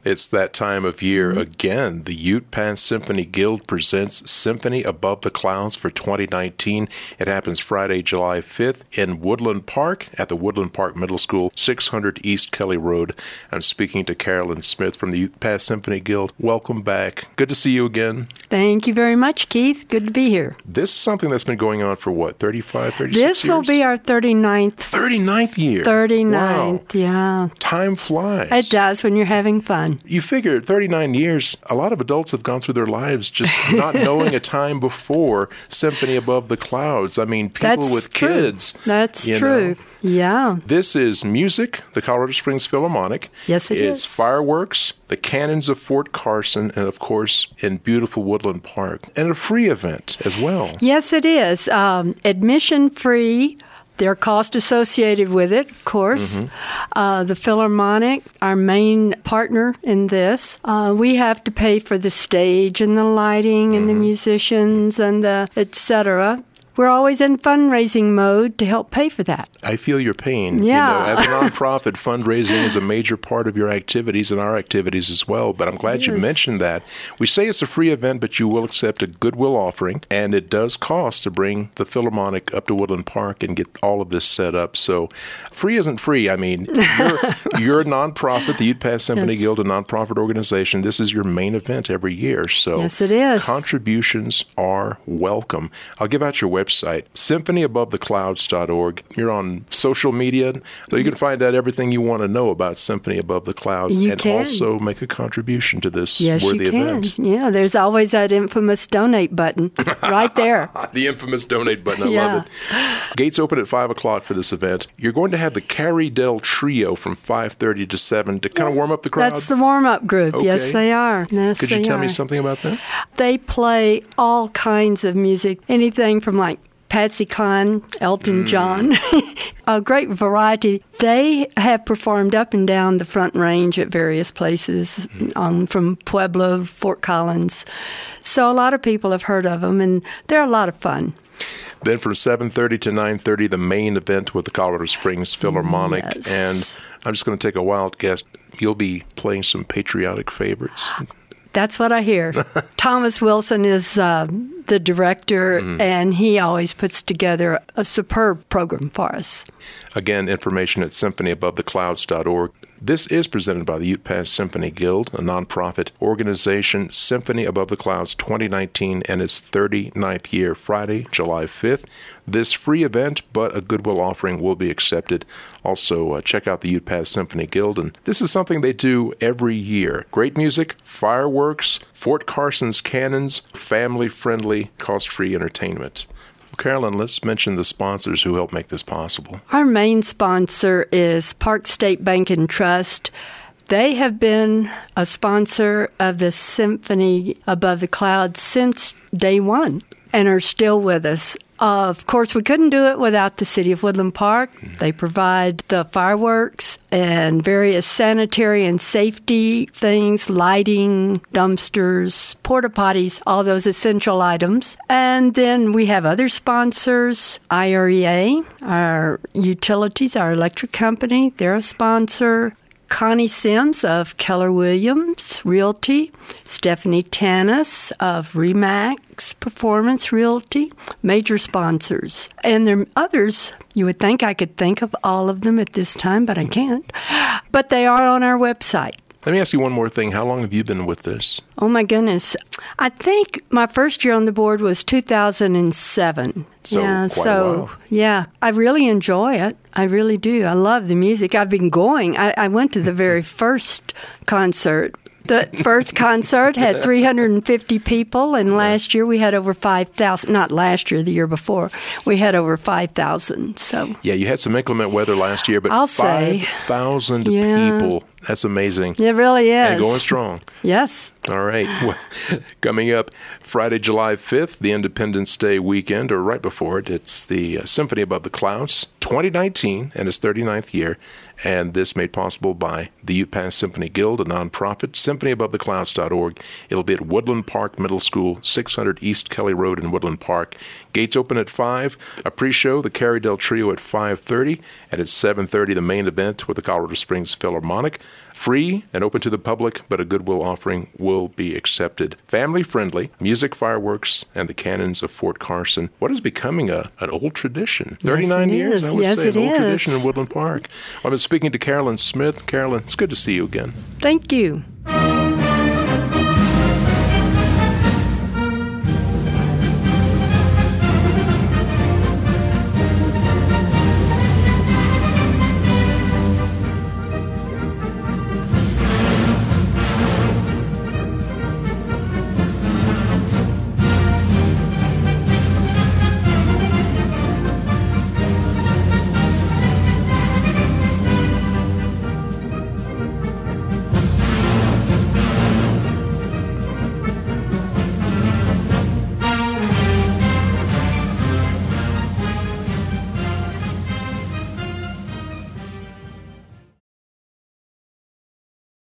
It's that time of year again. The Ute Pass Symphony Guild presents Symphony Above the Clouds for 2019. It happens Friday, July 5th in Woodland Park at the Woodland Park Middle School, 600 East Kelly Road. I'm speaking to Carolyn Smith from the Ute Pass Symphony Guild. Welcome back. Good to see you again. Thank you very much, Keith. Good to be here. This is something that's been going on for what, 35, 36 This years? will be our 39th. 39th year. 39th, Wow. yeah. Time flies. It does when you're having fun. You figure 39 years, a lot of adults have gone through their lives just not knowing a time before Symphony Above the Clouds. I mean, people with kids. That's you true. know. Yeah. This is music, the Colorado Springs Philharmonic. Yes, it is. It's fireworks, the cannons of Fort Carson, and of course, in beautiful Woodland Park. And a free event as well. Yes, it is. Admission free. There are costs associated with it, of course. The Philharmonic, our main partner in this, we have to pay for the stage and the lighting and the musicians and the et cetera. We're always in fundraising mode to help pay for that. I feel your pain. Yeah. As a nonprofit, fundraising is a major part of your activities and our activities as well. But I'm glad you mentioned that. We say it's a free event, but you will accept a goodwill offering. And it does cost to bring the Philharmonic up to Woodland Park and get all of this set up. So free isn't free. I mean, you're a nonprofit, the Ute Pass Symphony Guild, a nonprofit organization. This is your main event every year. So yes, it is. Contributions are welcome. I'll give out your website, symphonyabovetheclouds.org. You're on social media, so you can find out everything you want to know about Symphony Above the Clouds also make a contribution to this worthy event. Yeah, there's always that infamous donate button right there. The infamous donate button. I love it. Gates open at 5 o'clock for this event. You're going to have the Carrie Dell Trio from 5:30 to 7 to kind of warm up the crowd. That's the warm-up group. Okay. Yes, they are. Yes, Could you tell me something about that? They play all kinds of music, anything from like Patsy Cline, Elton John, a great variety. They have performed up and down the Front Range at various places, from Pueblo, Fort Collins. So a lot of people have heard of them, and they're a lot of fun. Then from 7:30 to 9:30, the main event with the Colorado Springs Philharmonic. Yes. And I'm just going to take a wild guess. You'll be playing some patriotic favorites. That's what I hear. Thomas Wilson is the director, and he always puts together a superb program for us. Again, information at symphonyabovetheclouds.org. This is presented by the Ute Pass Symphony Guild, a nonprofit organization, Symphony Above the Clouds 2019 and its 39th year, Friday, July 5th. This free event, but a goodwill offering will be accepted. Also, check out the Ute Pass Symphony Guild, and this is something they do every year. Great music, fireworks, Fort Carson's cannons, family-friendly, cost-free entertainment. Carolyn, let's mention the sponsors who help make this possible. Our main sponsor is Park State Bank and Trust. They have been a sponsor of the Symphony Above the Clouds since day one and are still with us. Of course, we couldn't do it without the City of Woodland Park. They provide the fireworks and various sanitary and safety things, lighting, dumpsters, porta potties, all those essential items. And then we have other sponsors, IREA, our utilities, our electric company, they're a sponsor. Connie Sims of Keller Williams Realty, Stephanie Tanis of Remax Performance Realty, major sponsors. And there are others. You would think I could think of all of them at this time, but I can't. But they are on our website. Let me ask you one more thing. How long have you been with this? Oh, my goodness. I think my first year on the board was 2007. So quite a while. Yeah, I really enjoy it. I really do. I love the music. I've been going. I went to the very first concert. The first concert had 350 people, and last year we had over 5,000. Not last year, the year before. We had over 5,000. So yeah, you had some inclement weather last year, but I'll say 5,000 people. That's amazing. It really is. And going strong. Yes. All right. Well, coming up Friday, July 5th, the Independence Day weekend, or right before it, it's the Symphony Above the Clouds 2019 and its 39th year. And this made possible by the Ute Pass Symphony Guild, a nonprofit, symphonyabovetheclouds.org. It'll be at Woodland Park Middle School, 600 East Kelly Road in Woodland Park. Gates open at 5. A pre-show, the Carrie Dell Trio at 5:30. And at 7:30, the main event with the Colorado Springs Philharmonic. Free and open to the public, but a goodwill offering will be accepted. Family-friendly, music, fireworks, and the cannons of Fort Carson. What is becoming an old tradition? 39 years, I would say, an old tradition in Woodland Park. I've been speaking to Carolyn Smith. Carolyn, it's good to see you again. Thank you.